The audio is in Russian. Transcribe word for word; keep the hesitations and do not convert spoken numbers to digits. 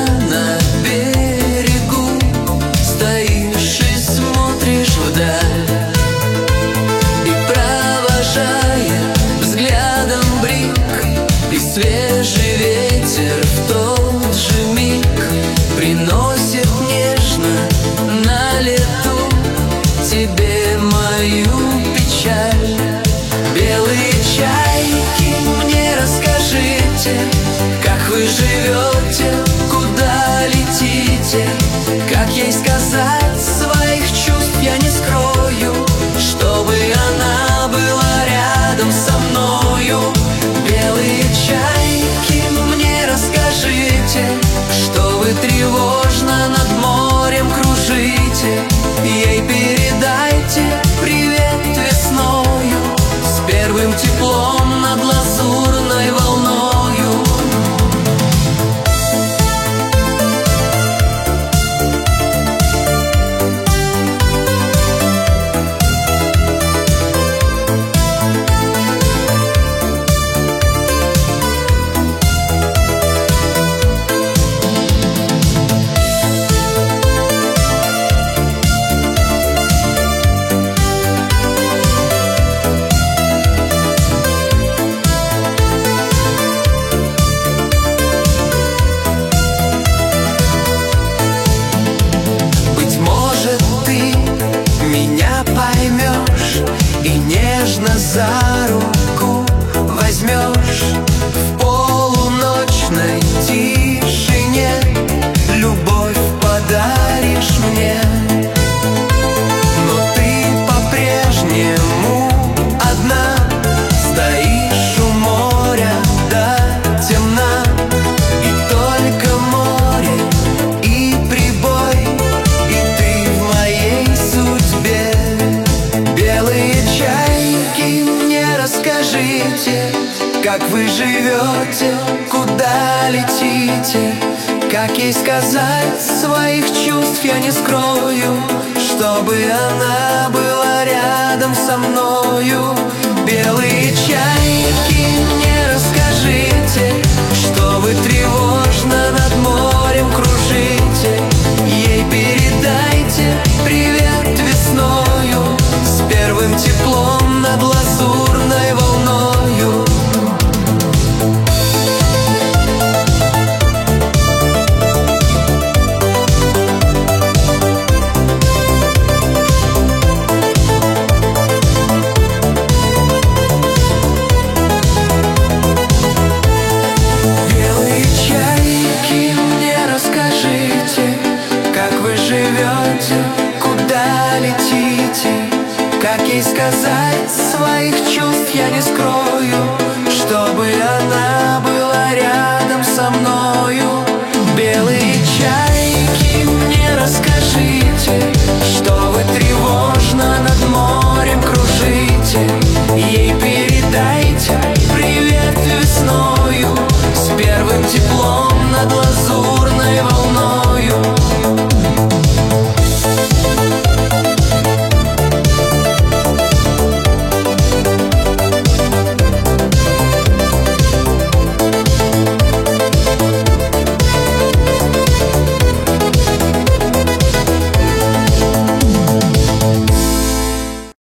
на берегу стоишь и смотришь вдаль, и провожая взглядом брик, и свежий ветер в тот же миг приносит нежно на лету тебе мою печаль. Белые чайки, мне расскажите, как вы живете, куда летите, как ей сказать своих чувств я не скрою, чтобы она была рядом со мною. Белые чайки, мне расскажите, что вы тревожно над морем кружите, ей передайте привет весною, с первым теплом над лазурной волною. Меня поймешь и нежно за руку возьмешь в полуночной тишине, любовь подаришь мне. Но ты по-прежнему одна, стоишь у моря до темна, и только море и прибой, и ты в моей судьбе. Белые чайки, мне расскажите, как вы живете, куда летите, как ей сказать своих чувств я не скрою, чтобы она была рядом со мною. Белые чайки, мне расскажите, что вы тревожно над морем кружите, ей передайте привет весною, с первым теплом над лазурной волною. Белые чайки, мне расскажите, как вы живете, куда летите, как ей сказать своих чувств я не скрою, чтобы она была рядом со мною. Белые чайки.